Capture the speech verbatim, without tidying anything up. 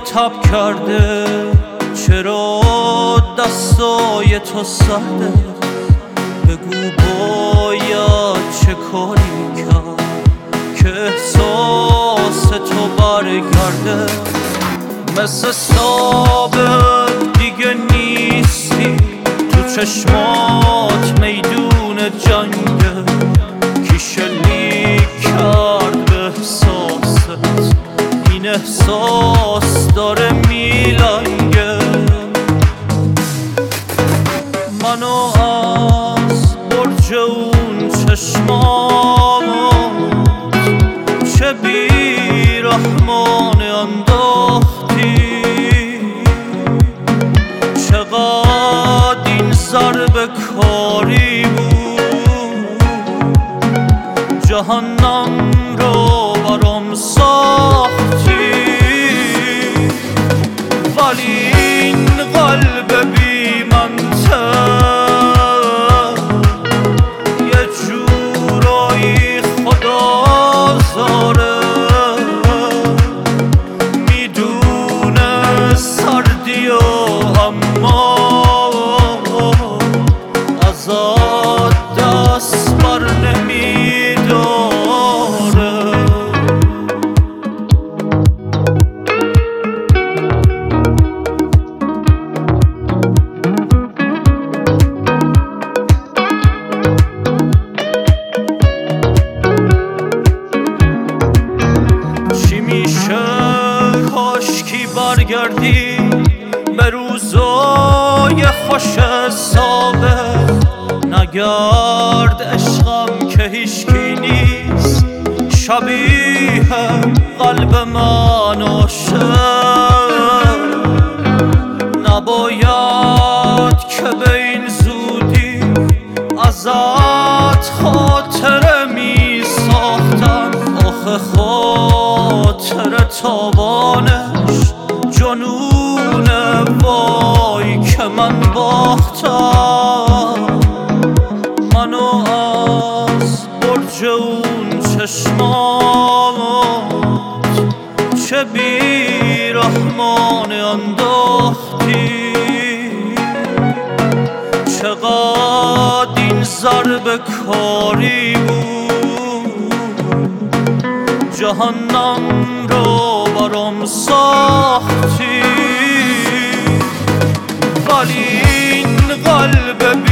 تب کرده، چرا دستای تو سرده؟ بگو باید چه کاری کرد که احساس تو برگرده؟ مثل سابق دیگه نیستی، تو چشمات میدون جنگه. کی شلیک کرد به احساست؟ این احساس داره میلنگه. منو از برج اون چشمامت چه بیرحمانه انداختی. چقدر این ضربه کاری بود، جهنم رو برام ساختی. ولی این قلب بی منطق یه جورایی خدازاره، میدونه سردی و اما ازاد دست بر نمیداره. چی میشه کاشکی برگردی به روزای خوش سابق؟ نگرد عشقم که هیچکی نیست شبیه قلب من عاشق. نباید که به این زودی ازت خاطره می ساختم. آخه خاطره تابانش جنونه، وای که من باختم. منو از برج اون چشمات چه بیرحمانه انداختی. چقدر این ضربه کاری بود، جهنم رو برام ساختی. ولی این قلب